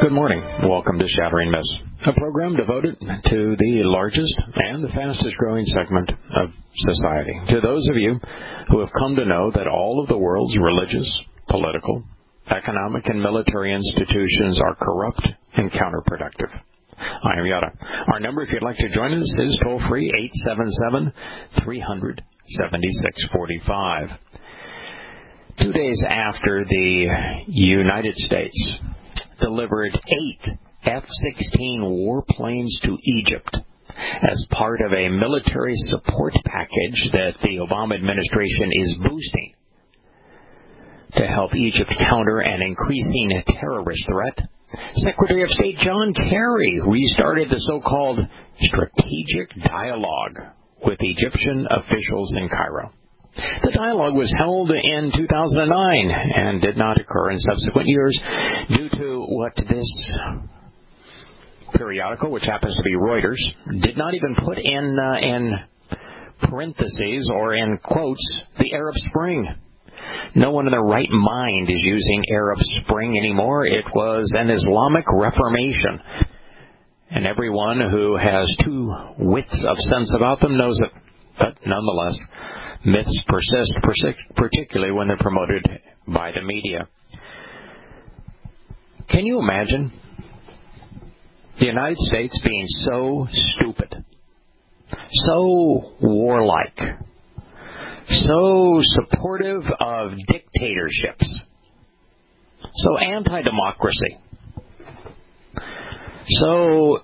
Good morning. Welcome to Shattering Myths, a program devoted to the largest and the fastest growing segment of society. To those of you who have come to know that all of the world's religious, political, economic, and military institutions are corrupt and counterproductive. I am Yada. Our number, if you'd like to join us, is toll-free 877-300-7645. 2 days after the United States delivered 8 F-16 warplanes to Egypt as part of a military support package that the Obama administration is boosting to help Egypt counter an increasing terrorist threat, Secretary of State John Kerry restarted the so-called strategic dialogue with Egyptian officials in Cairo. The dialogue was held in 2009 and did not occur in subsequent years due to what this periodical, which happens to be Reuters, did not even put in parentheses or in quotes the Arab Spring. No one in their right mind is using Arab Spring anymore. It was an Islamic Reformation. And everyone who has 2 wits of sense about them knows it. But nonetheless, myths persist, particularly when they're promoted by the media. Can you imagine the United States being so stupid, so warlike, so supportive of dictatorships, so anti-democracy, so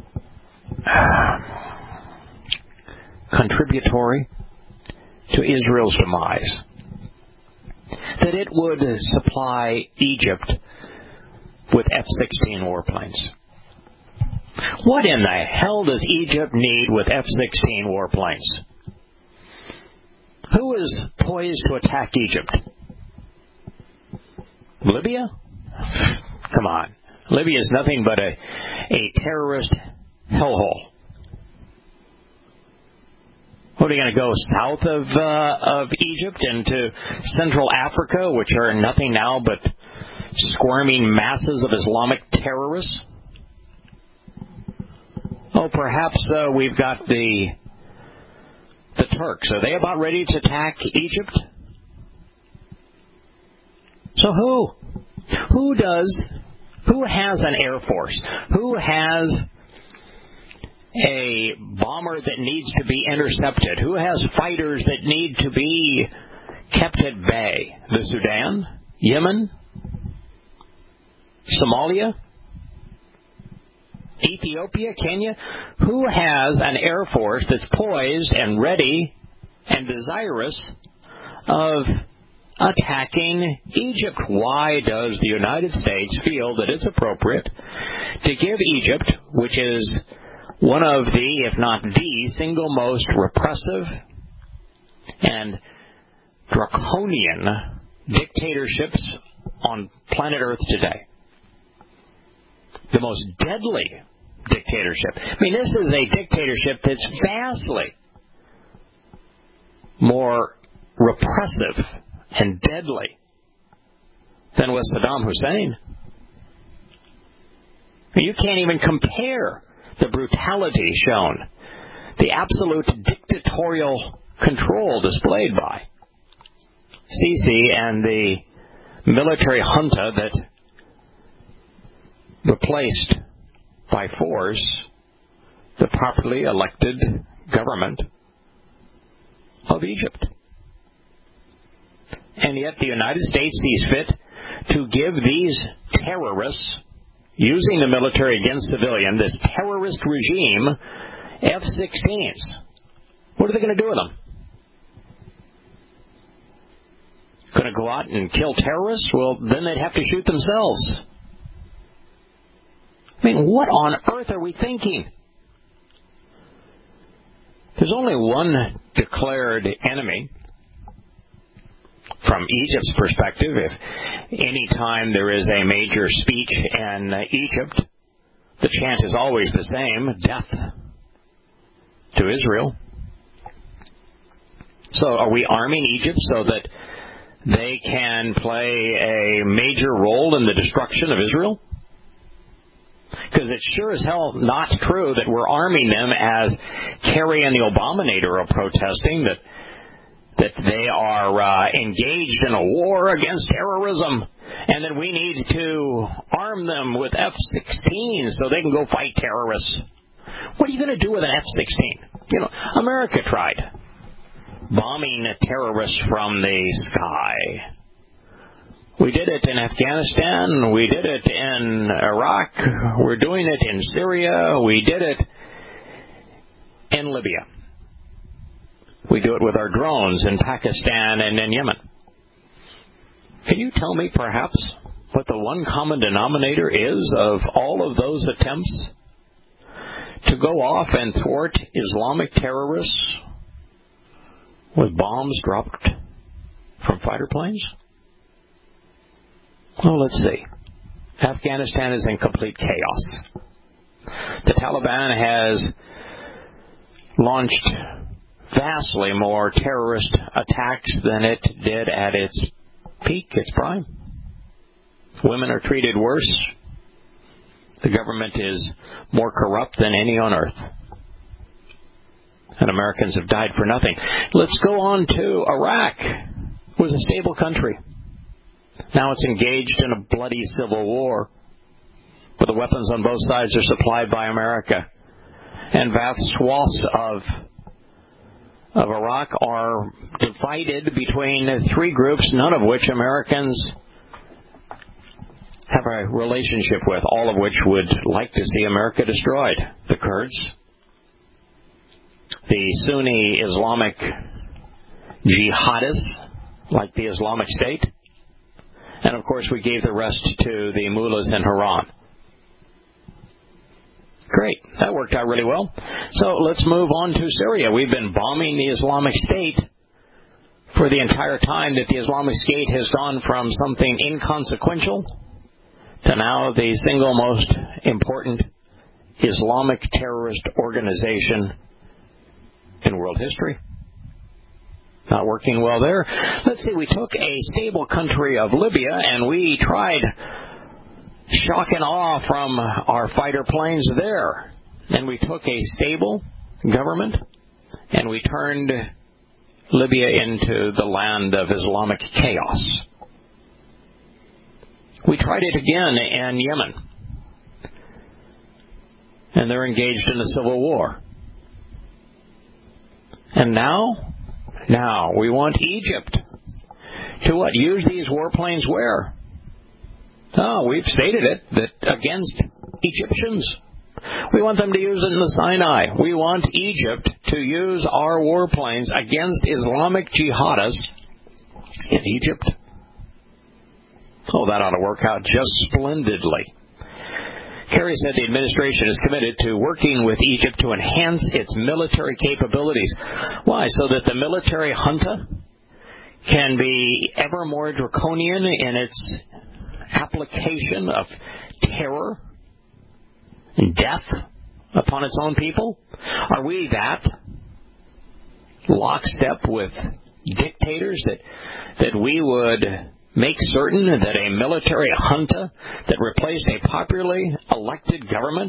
contributory to Israel's demise, that it would supply Egypt with F-16 warplanes? What in the hell does Egypt need with F-16 warplanes? Who is poised to attack Egypt? Libya? Come on. Libya is nothing but a terrorist hellhole. What, are you going to go south of Egypt into Central Africa, which are nothing now but squirming masses of Islamic terrorists? Oh, perhaps we've got the Turks. Are they about ready to attack Egypt? So who? Who has an air force? Who has a bomber that needs to be intercepted? Who has fighters that need to be kept at bay? The Sudan? Yemen? Somalia? Ethiopia? Kenya? Who has an air force that's poised and ready and desirous of attacking Egypt? Why does the United States feel that it's appropriate to give Egypt, which is one of the, if not the, single most repressive and draconian dictatorships on planet Earth today, the most deadly dictatorship? I mean, this is a dictatorship that's vastly more repressive and deadly than was Saddam Hussein. I mean, you can't even compare the brutality shown, the absolute dictatorial control displayed by Sisi and the military junta that replaced by force the properly elected government of Egypt. And yet the United States sees fit to give these terrorists, using the military against civilian, this terrorist regime, F-16s. What are they going to do with them? Going to go out and kill terrorists? Well, then they'd have to shoot themselves. I mean, what on earth are we thinking? There's only one declared enemy from Egypt's perspective. If any time there is a major speech in Egypt, the chant is always the same: death to Israel. So are we arming Egypt so that they can play a major role in the destruction of Israel? Because it's sure as hell not true that we're arming them, as Kerry and the Obamanator are protesting, that they are engaged in a war against terrorism, and that we need to arm them with F-16 so they can go fight terrorists. What are you going to do with an F-16? America tried bombing terrorists from the sky. We did it in Afghanistan. We did it in Iraq. We're doing it in Syria. We did it in Libya. We do it with our drones in Pakistan and in Yemen. Can you tell me, perhaps, what the one common denominator is of all of those attempts to go off and thwart Islamic terrorists with bombs dropped from fighter planes? Well, let's see. Afghanistan is in complete chaos. The Taliban has launched vastly more terrorist attacks than it did at its peak, its prime. Women are treated worse. The government is more corrupt than any on earth. And Americans have died for nothing. Let's go on to Iraq. It was a stable country. Now it's engaged in a bloody civil war. But the weapons on both sides are supplied by America. And vast swaths of Iraq are divided between three groups, none of which Americans have a relationship with, all of which would like to see America destroyed. The Kurds, the Sunni Islamic jihadists, like the Islamic State, and of course we gave the rest to the mullahs in Iran. Great. That worked out really well. So let's move on to Syria. We've been bombing the Islamic State for the entire time that the Islamic State has gone from something inconsequential to now the single most important Islamic terrorist organization in world history. Not working well there. Let's see, we took a stable country of Libya and we tried shock and awe from our fighter planes there. And we took a stable government and we turned Libya into the land of Islamic chaos. We tried it again in Yemen. And they're engaged in a civil war. And now we want Egypt to what? Use these warplanes where? Oh, we've stated it, that against Egyptians. We want them to use it in the Sinai. We want Egypt to use our warplanes against Islamic jihadists in Egypt. Oh, that ought to work out just splendidly. Kerry said the administration is committed to working with Egypt to enhance its military capabilities. Why? So that the military junta can be ever more draconian in its application of terror and death upon its own people? Are we that lockstep with dictators that we would make certain that a military junta that replaced a popularly elected government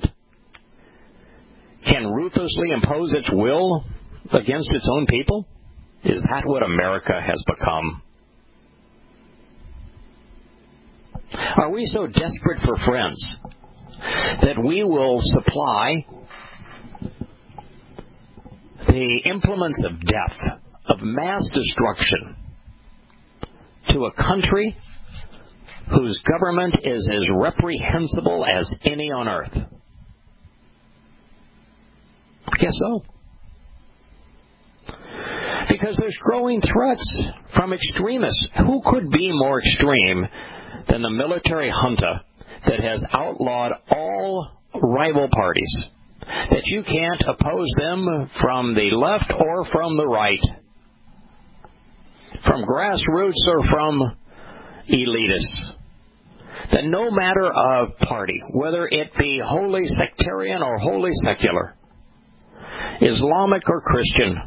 can ruthlessly impose its will against its own people? Is that what America has become? Are we so desperate for friends that we will supply the implements of death, of mass destruction, to a country whose government is as reprehensible as any on earth? I guess so. Because there's growing threats from extremists. Who could be more extreme than the military junta that has outlawed all rival parties? That you can't oppose them from the left or from the right, from grassroots or from elitists. That no matter of party, whether it be wholly sectarian or wholly secular, Islamic or Christian,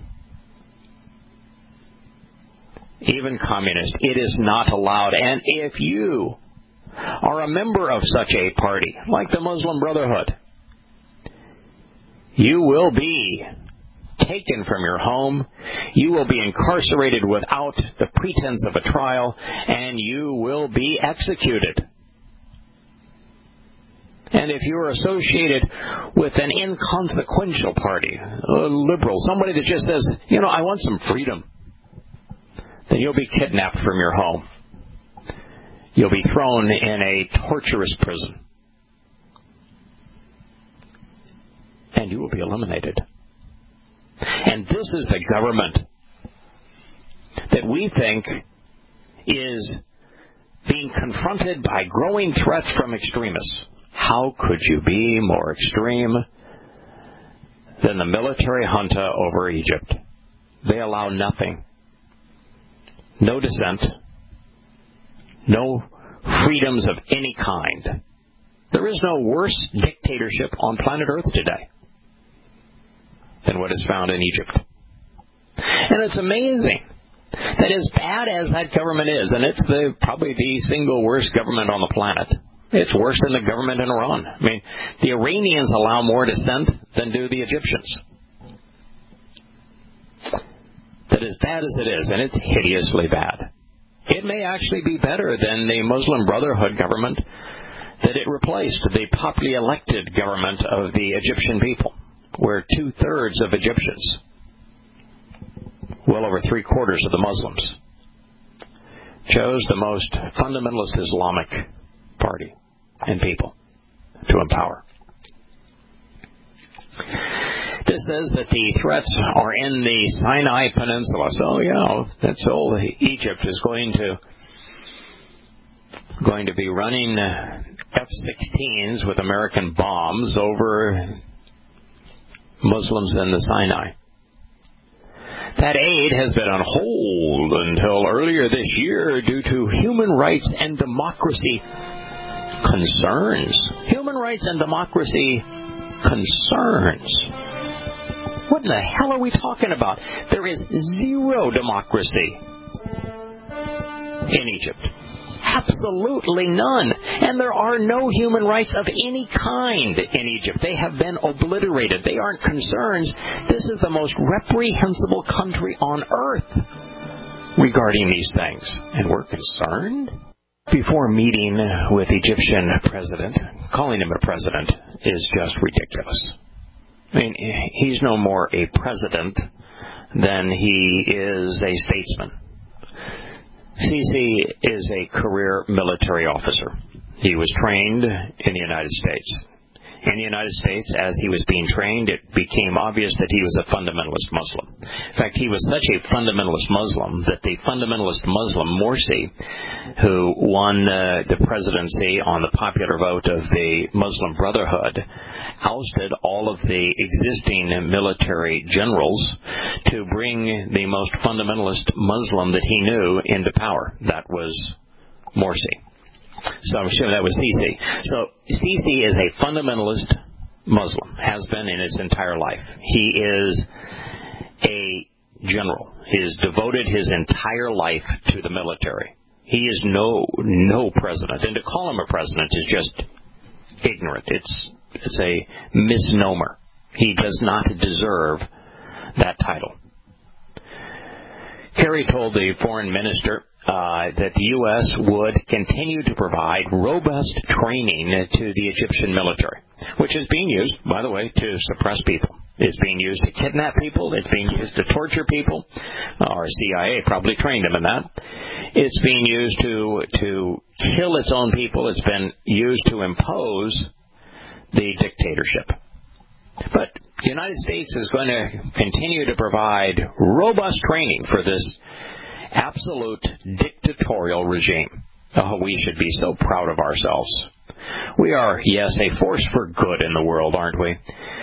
even communist, it is not allowed. And if you are a member of such a party, like the Muslim Brotherhood, you will be taken from your home, you will be incarcerated without the pretense of a trial, and you will be executed. And if you're associated with an inconsequential party, a liberal, somebody that just says, I want some freedom, then you'll be kidnapped from your home. You'll be thrown in a torturous prison. And you will be eliminated. And this is the government that we think is being confronted by growing threats from extremists. How could you be more extreme than the military junta over Egypt? They allow nothing. No dissent. No freedoms of any kind. There is no worse dictatorship on planet Earth today than what is found in Egypt. And it's amazing that as bad as that government is, and it's probably the single worst government on the planet, it's worse than the government in Iran. I mean, the Iranians allow more dissent than do the Egyptians. That as bad as it is, and it's hideously bad, it may actually be better than the Muslim Brotherhood government that it replaced, the popularly elected government of the Egyptian people, where 2/3 of Egyptians, well over 3/4 of the Muslims, chose the most fundamentalist Islamic party and people to empower. This says that the threats are in the Sinai Peninsula. So, that's all. Egypt is going to be running F-16s with American bombs over Muslims in the Sinai. That aid has been on hold until earlier this year due to human rights and democracy concerns. Human rights and democracy concerns. What in the hell are we talking about? There is zero democracy in Egypt. Absolutely none. And there are no human rights of any kind in Egypt. They have been obliterated. They aren't concerns. This is the most reprehensible country on earth regarding these things. And we're concerned? Before meeting with Egyptian president, calling him a president is just ridiculous. I mean, he's no more a president than he is a statesman. Sisi is a career military officer. He was trained in the United States. In the United States, as he was being trained, it became obvious that he was a fundamentalist Muslim. In fact, he was such a fundamentalist Muslim that the fundamentalist Muslim Morsi, who won the presidency on the popular vote of the Muslim Brotherhood, ousted all of the existing military generals to bring the most fundamentalist Muslim that he knew into power. That was Morsi. So I'm sure that was Sisi. So Sisi is a fundamentalist Muslim, has been in his entire life. He is a general. He has devoted his entire life to the military. He is no president. And to call him a president is just ignorant. It's a misnomer. He does not deserve that title. Kerry told the foreign minister that the U.S. would continue to provide robust training to the Egyptian military, which is being used, by the way, to suppress people. It's being used to kidnap people. It's being used to torture people. Our CIA probably trained them in that. It's being used to kill its own people. It's been used to impose the dictatorship. But the United States is going to continue to provide robust training for this absolute dictatorial regime. Oh, we should be so proud of ourselves. We are, yes, a force for good in the world, aren't we?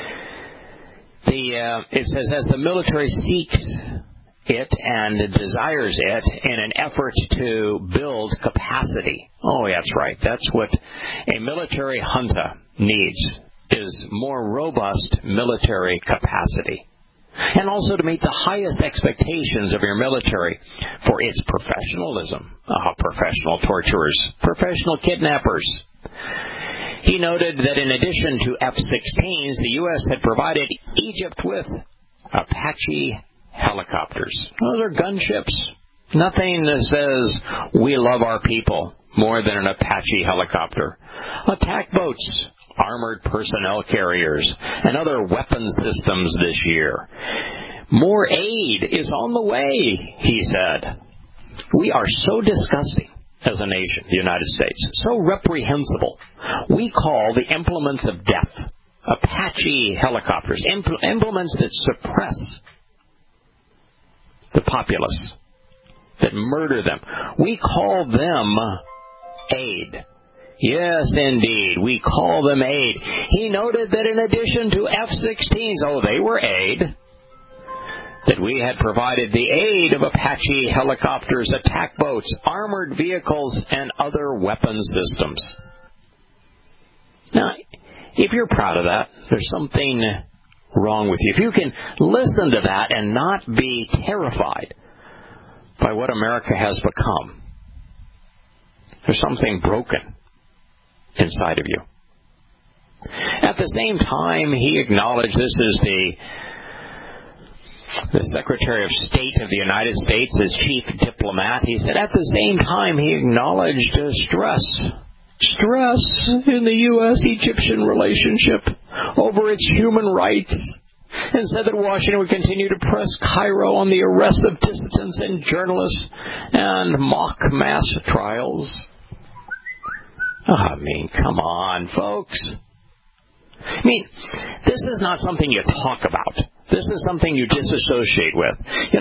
It says, as the military seeks it and desires it in an effort to build capacity. Oh, that's right. That's what a military junta needs, is more robust military capacity. and also to meet the highest expectations of your military for its professionalism. Professional torturers, professional kidnappers. He noted that in addition to F-16s, the U.S. had provided Egypt with Apache helicopters. Those are gunships. Nothing that says we love our people more than an Apache helicopter. Attack boats, armored personnel carriers, and other weapon systems this year. More aid is on the way, he said. We are so disgusting as a nation, the United States, so reprehensible. We call the implements of death Apache helicopters, implements that suppress the populace, that murder them. We call them aid. Yes, indeed, we call them aid. He noted that in addition to F-16s, they were aid, that we had provided the aid of Apache helicopters, attack boats, armored vehicles, and other weapon systems. Now, if you're proud of that, there's something wrong with you. If you can listen to that and not be terrified by what America has become, there's something broken inside of you. At the same time, he acknowledged, this is the Secretary of State of the United States, as chief diplomat, he said at the same time he acknowledged stress in the U.S.-Egyptian relationship over its human rights, and said that Washington would continue to press Cairo on the arrest of dissidents and journalists and mock mass trials. Come on, folks. This is not something you talk about. This is something you disassociate with.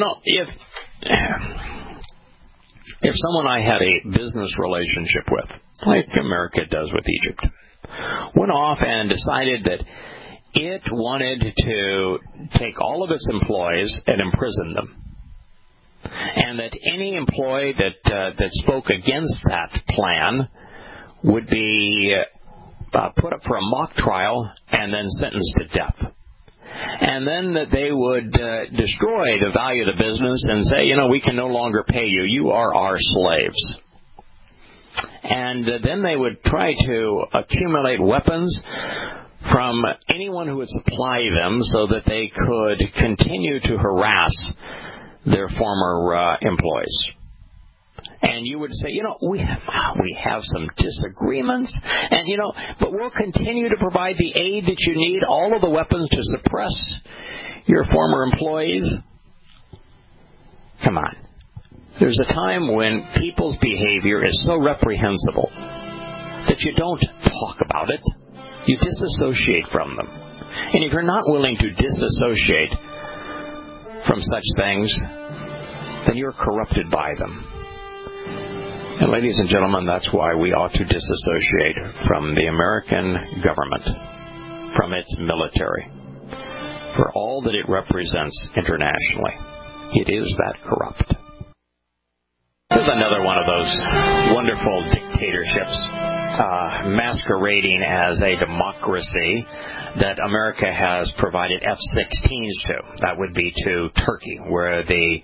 If someone I had a business relationship with, like America does with Egypt, went off and decided that it wanted to take all of its employees and imprison them, and that any employee that spoke against that plan would be put up for a mock trial and then sentenced to death. And then that they would destroy the value of the business and say, we can no longer pay you. You are our slaves. And then they would try to accumulate weapons from anyone who would supply them so that they could continue to harass their former employees. And you would say, we have some disagreements, and but we'll continue to provide the aid that you need, all of the weapons to suppress your former employees. Come on. There's a time when people's behavior is so reprehensible that you don't talk about it. You disassociate from them. And if you're not willing to disassociate from such things, then you're corrupted by them. And ladies and gentlemen, that's why we ought to disassociate from the American government, from its military, for all that it represents internationally. It is that corrupt. There's another one of those wonderful dictatorships masquerading as a democracy that America has provided F-16s to. That would be to Turkey, where the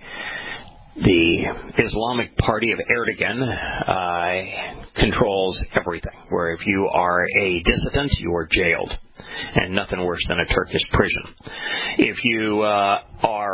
Islamic Party of Erdogan controls everything, where if you are a dissident, you are jailed, and nothing worse than a Turkish prison. If you are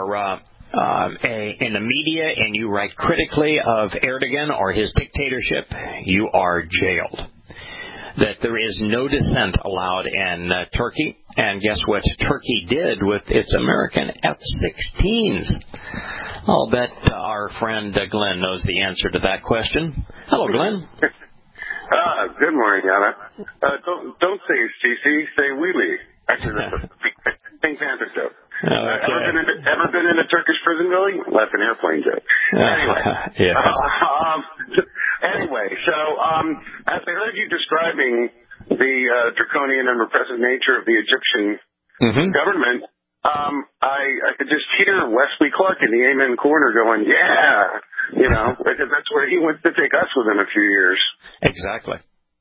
in the media and you write critically of Erdogan or his dictatorship, you are jailed. That there is no dissent allowed in Turkey, and guess what Turkey did with its American F-16s? I'll bet our friend Glenn knows the answer to that question. Hello, Glenn. Good morning, Anna. Don't say CC, say Wheelie. Actually, that's a Pink Panther joke. Okay. Ever been in a Turkish prison building? That's an airplane joke. Anyway. Yes. Anyway, so as I heard you describing the draconian and repressive nature of the Egyptian government, I could just hear Wesley Clark in the Amen Corner going, yeah, because that's where he wants to take us within a few years. Exactly.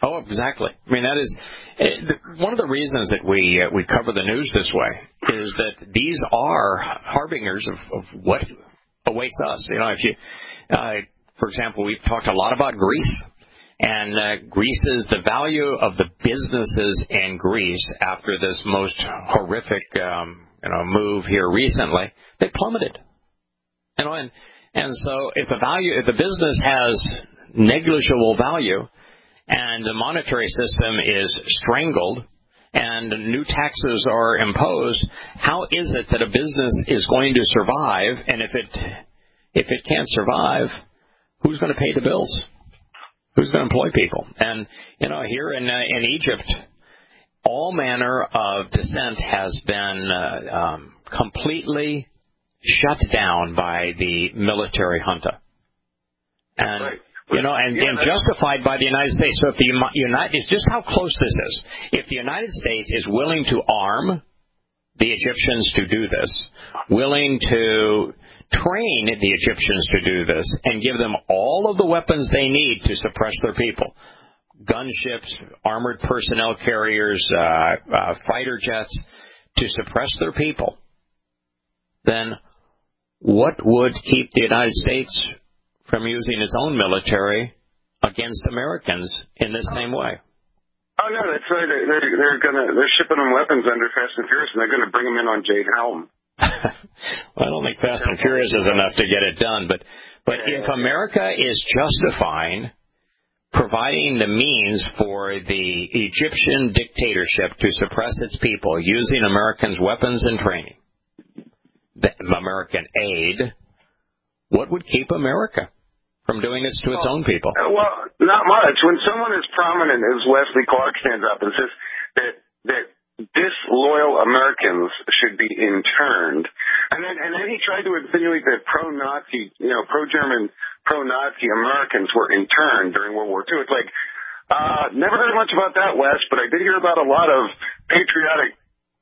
Oh, exactly. I mean, that is one of the reasons that we cover the news this way is that these are harbingers of what awaits us. You know, if you, for example, we've talked a lot about Greece, and Greece's the value of the businesses in Greece after this most horrific move here recently, they plummeted. You know, and so if the business has negligible value, and the monetary system is strangled, and new taxes are imposed, how is it that a business is going to survive? And if it can't survive, who's going to pay the bills? Who's going to employ people? And you know, here in Egypt, all manner of dissent has been completely shut down by the military junta, and. Right. You know, and justified by the United States. So if the it's just how close this is. If the United States is willing to arm the Egyptians to do this, willing to train the Egyptians to do this, and give them all of the weapons they need to suppress their people, gunships, armored personnel carriers, fighter jets, to suppress their people, then what would keep the United States from using its own military against Americans in this same way? Oh no, that's right. They're shipping them weapons under Fast and Furious, and they're going to bring them in on Jade Helm. Well, I don't think Fast and Furious is enough to get it done, but if America is justifying providing the means for the Egyptian dictatorship to suppress its people using Americans' weapons and training, American aid, what would keep America from doing this to its own people? Well, not much. When someone as prominent as Wesley Clark stands up and says that disloyal Americans should be interned, and then he tried to insinuate that pro-Nazi, pro-German, pro-Nazi Americans were interned during World War II. It's like, never heard much about that, Wes, but I did hear about a lot of patriotic.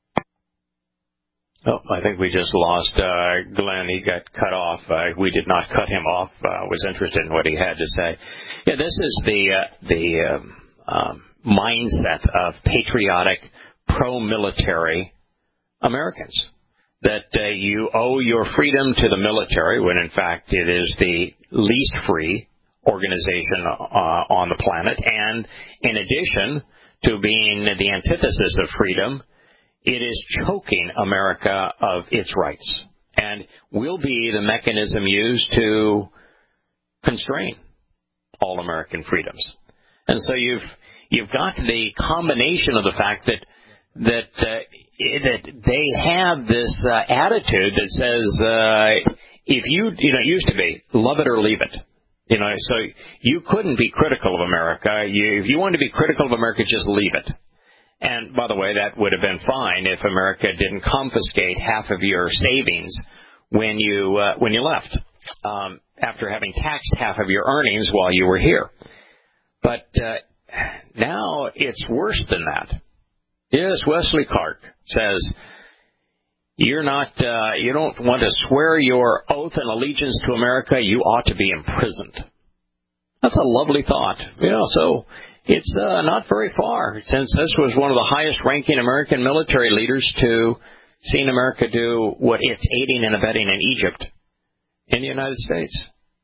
Oh, I think we just lost Glenn. He got cut off. We did not cut him off. Was interested in what he had to say. Yeah, this is the mindset of patriotic, pro-military Americans. That you owe your freedom to the military, when in fact it is the least free organization on the planet. And in addition to being the antithesis of freedom, it is choking America of its rights, and will be the mechanism used to constrain all American freedoms. And so you've got the combination of the fact that they have this attitude that says, if it used to be love it or leave it. So you couldn't be critical of America. If you wanted to be critical of America, just leave it. And, by the way, that would have been fine if America didn't confiscate half of your savings when you left, after having taxed half of your earnings while you were here. But now it's worse than that. Yes, Wesley Clark says, you don't want to swear your oath and allegiance to America, you ought to be imprisoned. That's a lovely thought. So it's not very far, since this was one of the highest-ranking American military leaders to seeing America do what it's aiding and abetting in Egypt, in the United States.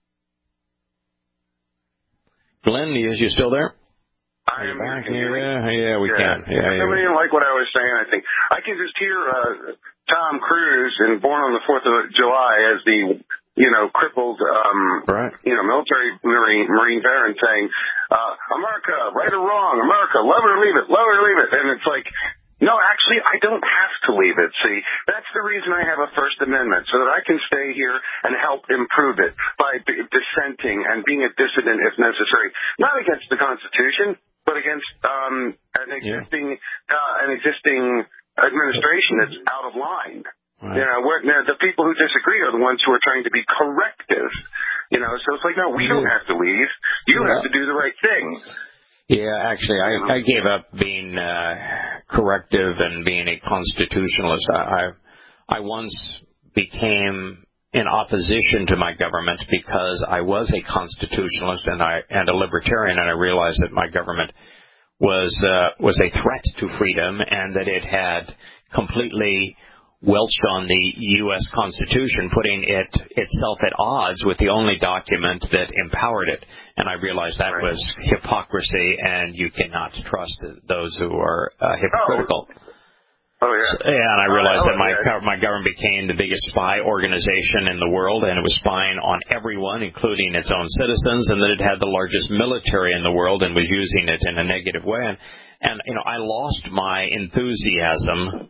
Glenn, you still there? I am back. Yeah, we can. Yeah, somebody didn't like what I was saying, I think. I can just hear Tom Cruise in Born on the 4th of July as the crippled, military Marine veteran saying, America, right or wrong, America, love it or leave it, love it or leave it. And it's like, no, actually, I don't have to leave it. See, that's the reason I have a First Amendment, so that I can stay here and help improve it by dissenting and being a dissident if necessary. Not against the Constitution, but against an existing administration that's out of line. Right. The people who disagree are the ones who are trying to be corrective. So it's like, no, we don't have to leave. You have to do the right thing. Yeah, actually, I gave up being corrective and being a constitutionalist. I once became in opposition to my government because I was a constitutionalist and a libertarian, and I realized that my government was a threat to freedom, and that it had completely welched on the U.S. Constitution, putting itself at odds with the only document that empowered it. And I realized that was hypocrisy, and you cannot trust those who are hypocritical. Oh, yeah. And I realized that my government became the biggest spy organization in the world, and it was spying on everyone, including its own citizens, and that it had the largest military in the world and was using it in a negative way. And I lost my enthusiasm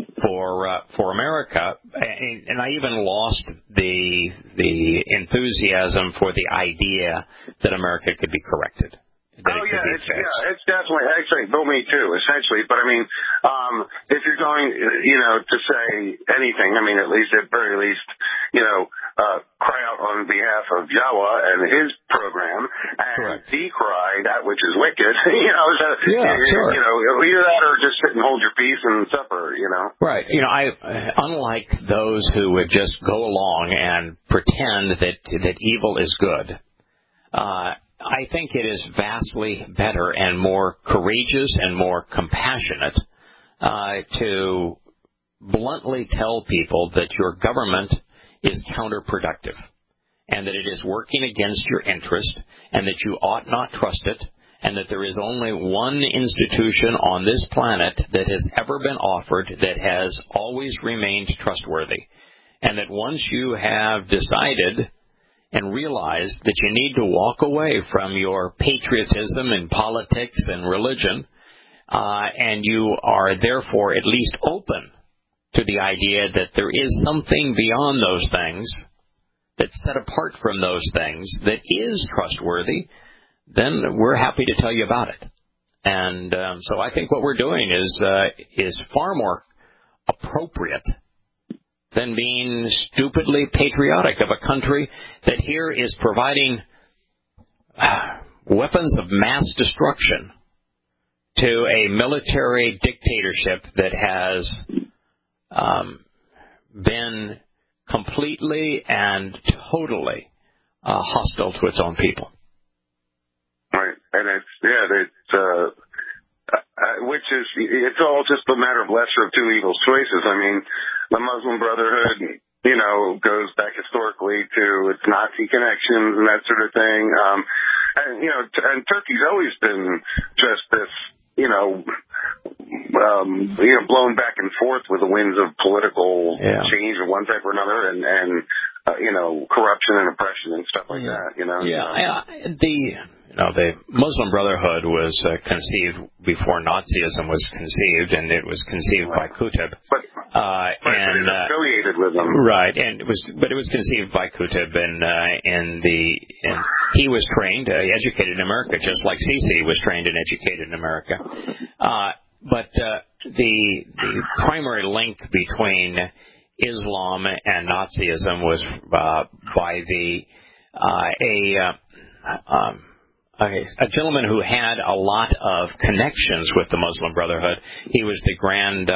for America, and I even lost the enthusiasm for the idea that America could be corrected. It's definitely, actually, me too, essentially. But I mean, if you're going, to say anything, I mean, at very least, cry out on behalf of Yahweh and his program and decry that which is wicked. Either that or just sit and hold your peace and suffer. Right. Unlike those who would just go along and pretend that evil is good. I think it is vastly better and more courageous and more compassionate to bluntly tell people that your government is counterproductive and that it is working against your interest and that you ought not trust it and that there is only one institution on this planet that has ever been offered that has always remained trustworthy, and that once you have decided and realize that you need to walk away from your patriotism in politics and religion, and you are therefore at least open to the idea that there is something beyond those things, that's set apart from those things, that is trustworthy, then we're happy to tell you about it. And so I think what we're doing is far more appropriate than being stupidly patriotic of a country that here is providing weapons of mass destruction to a military dictatorship that has been completely and totally hostile to its own people. Right, and it's all just a matter of lesser of two evil choices. I mean, the Muslim Brotherhood, goes back historically to its Nazi connections and that sort of thing. And Turkey's always been just this, blown back and forth with the winds of political change of one type or another, and corruption and oppression and stuff like that. The Muslim Brotherhood was conceived before Nazism was conceived, and it was conceived by Qutb. And affiliated with them. Right, it was conceived by Qutb, and he was trained, educated in America, just like Sisi was trained and educated in America. But the primary link between Islam and Nazism was by a gentleman who had a lot of connections with the Muslim Brotherhood. He was the Grand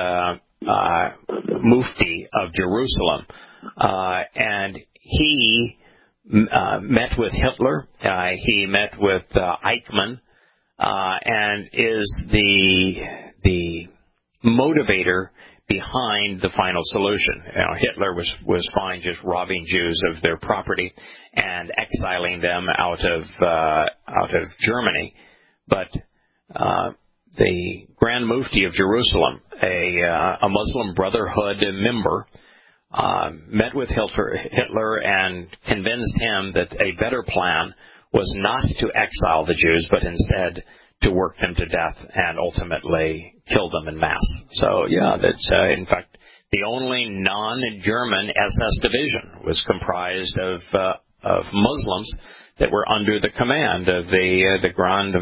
Mufti of Jerusalem, and he met with Hitler. He met with Eichmann, and is the motivator behind the final solution. Hitler was fine just robbing Jews of their property and exiling them out of Germany, but the Grand Mufti of Jerusalem, a Muslim Brotherhood member, met with Hitler and convinced him that a better plan was not to exile the Jews, but instead to work them to death and ultimately kill them in mass. So, that's in fact the only non-German SS division was comprised of Muslims that were under the command of the Grand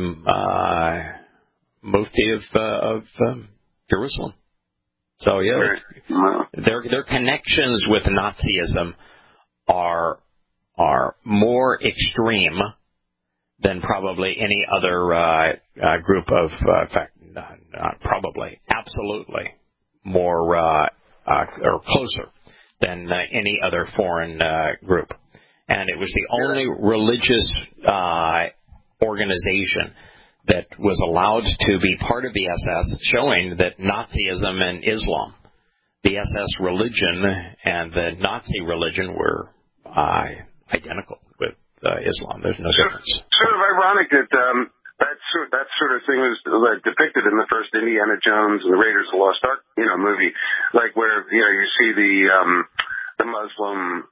Mufti of Jerusalem. So, their connections with Nazism are more extreme than probably any other group of, in fact, not probably, absolutely more or closer than any other foreign group. And it was the only religious organization that was allowed to be part of the SS, showing that Nazism and Islam, the SS religion and the Nazi religion, were identical with Islam. There's no difference. Sort of ironic that that sort of thing was depicted in the first Indiana Jones and the Raiders of the Lost Ark, movie, like where you see the Muslim,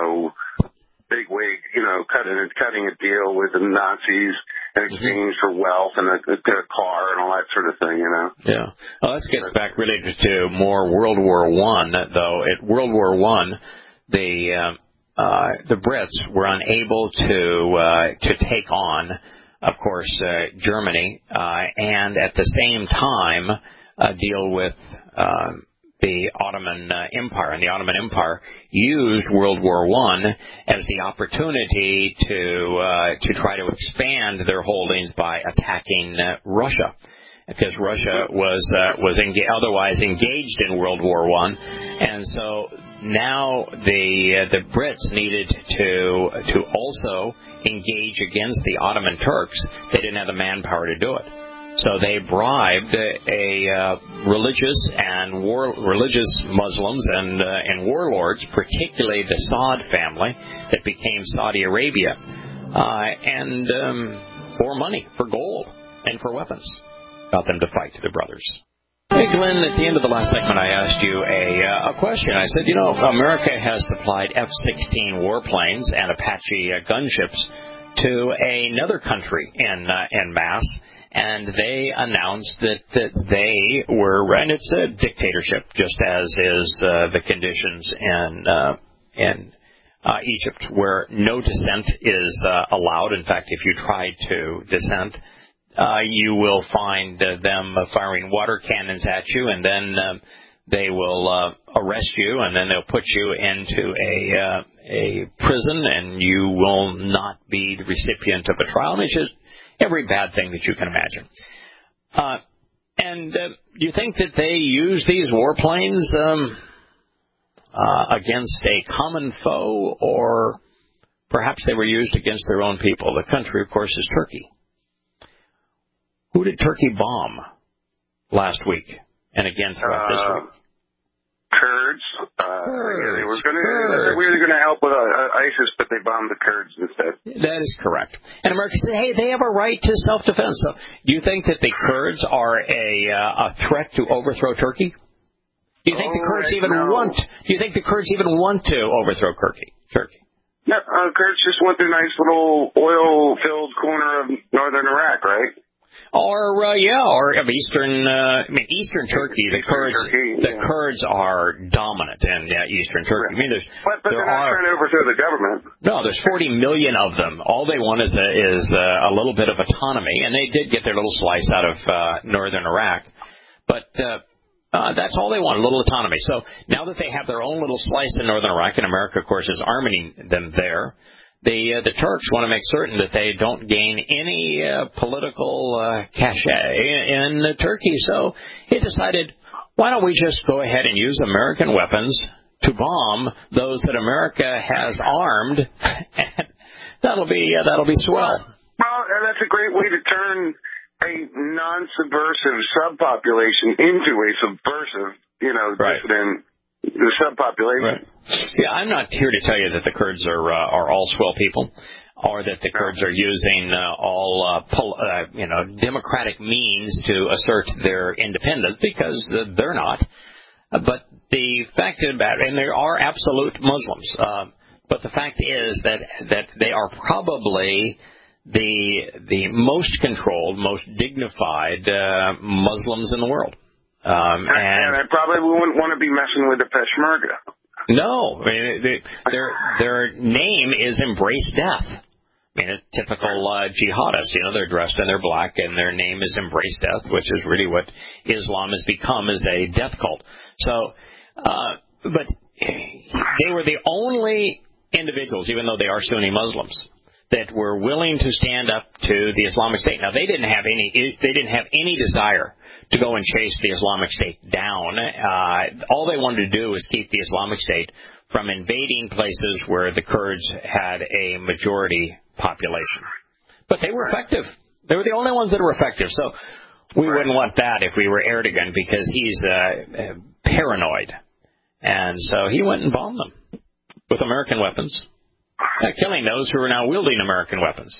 bigwig, cutting a deal with the Nazis in exchange for wealth and a car and all that sort of thing, Yeah. Well, this gets back really to more World War I, though. At World War I, the Brits were unable to take on, of course, Germany, and at the same time deal with the Ottoman Empire. And the Ottoman Empire used World War I as the opportunity to try to expand their holdings by attacking Russia, because Russia was otherwise engaged in World War I, and so now the Brits needed to also engage against the Ottoman Turks. They didn't have the manpower to do it. So they bribed religious Muslims and warlords, particularly the Saud family that became Saudi Arabia, and for money, for gold, and for weapons, got them to fight the brothers. Hey, Glenn, at the end of the last segment, I asked you a question. I said, America has supplied F-16 warplanes and Apache gunships to another country en masse. And they announced that they were, and it's a dictatorship, just as is the conditions in Egypt, where no dissent is allowed. In fact, if you try to dissent, you will find them firing water cannons at you, and then they will arrest you, and then they'll put you into a prison, and you will not be the recipient of a trial. And it's just every bad thing that you can imagine. And do you think that they use these warplanes against a common foe, or perhaps they were used against their own people? The country, of course, is Turkey. Who did Turkey bomb last week and again throughout this week? Kurds. They were going to help with ISIS, but they bombed the Kurds instead. That is correct. And America said, hey, they have a right to self-defense. So do you think that the Kurds are a threat to overthrow Turkey? Do you think the Kurds even want? Do you think the Kurds even want to overthrow Turkey? No, Kurds just want their nice little oil-filled corner of northern Iraq, right? Or Eastern Turkey. The Kurds are dominant in Eastern Turkey. Right. But they're not trying to overthrow the government. No, there's 40 million of them. All they want is a little bit of autonomy, and they did get their little slice out of northern Iraq, but that's all they want, a little autonomy. So now that they have their own little slice in northern Iraq, and America, of course, is arming them there, the Turks want to make certain that they don't gain any political cachet in Turkey. So he decided, why don't we just go ahead and use American weapons to bomb those that America has armed? And that'll be swell. Well, that's a great way to turn a non-subversive subpopulation into a subversive, dissident. The subpopulation. Right. Yeah, I'm not here to tell you that the Kurds are all swell people, or that the Kurds are using all democratic means to assert their independence, because they're not. But the fact about it, and they are absolute Muslims. But the fact is that they are probably the most controlled, most dignified Muslims in the world. And I probably wouldn't want to be messing with the Peshmerga. No, I mean, their name is Embrace Death. I mean, a typical jihadist, they're dressed in their black, and their name is Embrace Death, which is really what Islam has become, is a death cult. So, but they were the only individuals, even though they are Sunni Muslims, that were willing to stand up to the Islamic State. Now, they didn't have any desire to go and chase the Islamic State down. All they wanted to do was keep the Islamic State from invading places where the Kurds had a majority population. But they were effective. They were the only ones that were effective. So we wouldn't want that if we were Erdogan, because he's paranoid. And so he went and bombed them with American weapons, killing those who are now wielding American weapons.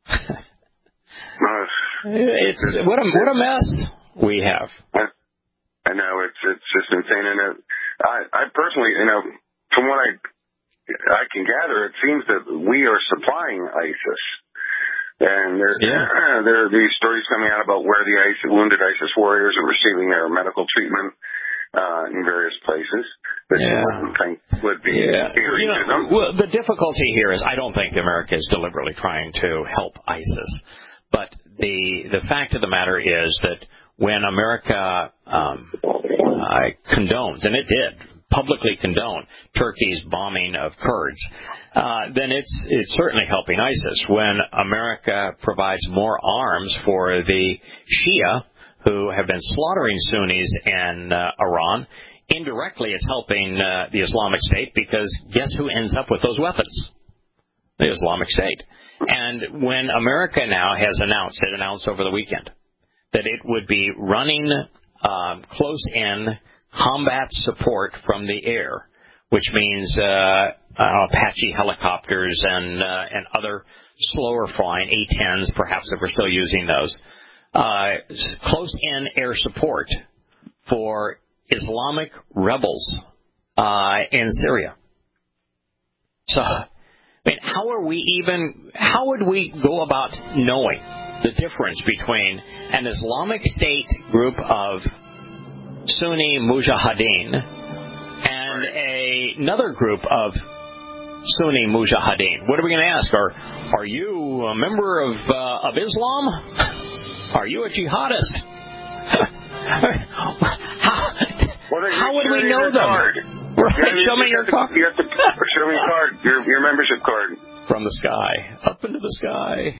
It's what a mess we have. I know, it's just insane. And I personally, from what I can gather, it seems that we are supplying ISIS. And there are these stories coming out about where the wounded ISIS warriors are receiving their medical treatment in various places that you wouldn't think would be hearing to them. Well, the difficulty here is I don't think America is deliberately trying to help ISIS. But the fact of the matter is that when America condones, and it did, publicly condone Turkey's bombing of Kurds, then it's certainly helping ISIS. When America provides more arms for the Shia, who have been slaughtering Sunnis in Iran, indirectly it's helping the Islamic State, because guess who ends up with those weapons? The Islamic State. And when America now has announced over the weekend, that it would be running close-in combat support from the air, which means Apache helicopters and other slower flying A-10s, perhaps, if we're still using those, close-in air support for Islamic rebels in Syria. So, I mean, how would we go about knowing the difference between an Islamic State group of Sunni Mujahideen and another group of Sunni Mujahideen? What are we going to ask? Are you a member of Islam? Are you a jihadist? How would we know them? Show me your card. You have to show me your card, your membership card. From the sky, up into the sky.